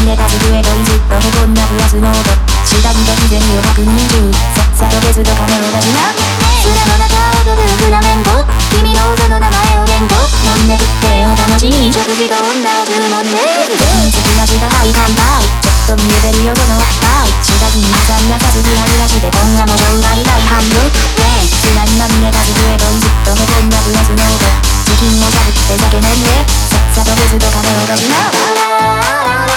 ネタ机とずっとへこんだプラスノート下に突然余白20さっさと別の金を出しな砂の中踊るフラメンコ君のその名前を連呼飲んで食ってお楽しい食事と女を注文ね好きな舌はい乾杯ちょっと見えてるよそのおっぱい下にさんなさすぎはぐらして今夜も生涯大半分砂にまみれた机とずっとへこんだプラスノートチキンをしゃぶって酒飲んでさっさと別の金を出しな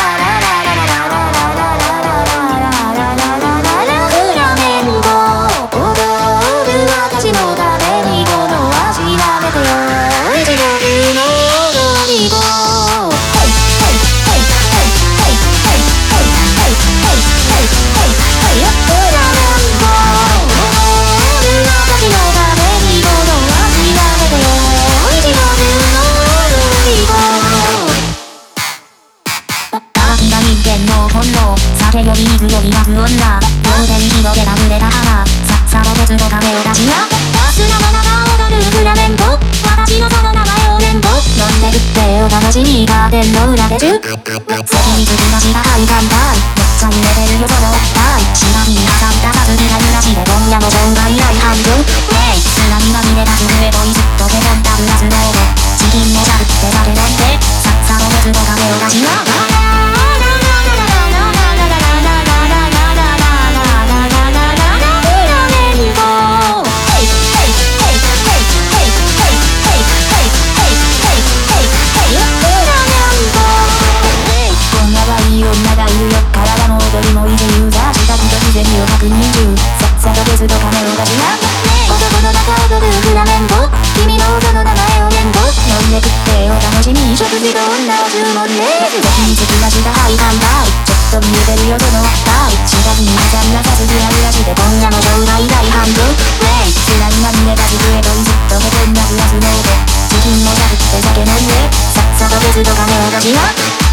酒より水より泣く女両手に広げた濡れた花さっさと別の金を出しな砂の中踊るフラメンコ私のその名前を連呼飲んで食ってお楽しみカーテンの裏でチュッ先に好きな舌はい乾杯めっちゃ揺れてるよそのおっぱい下に挟んださすぎな揺らしで今夜も生涯大半分砂にまみれた机とずっとへこんだプラスノートチキンをしゃぶって酒飲んでさっさと別の金を出しなさっさと別の金を出しな男の中踊るフラメンコ君のその名前を連呼飲んで食ってお楽しみ食事と女を注文ね先に好きな舌はい乾杯ちょっと見えてるよそのおっぱい下にさんなさすぎはぐらして今夜も生涯大半分砂にまみれた机とずっとへこんだプラスノートチキンをしゃぶって酒飲んでさっさと別の金を出しな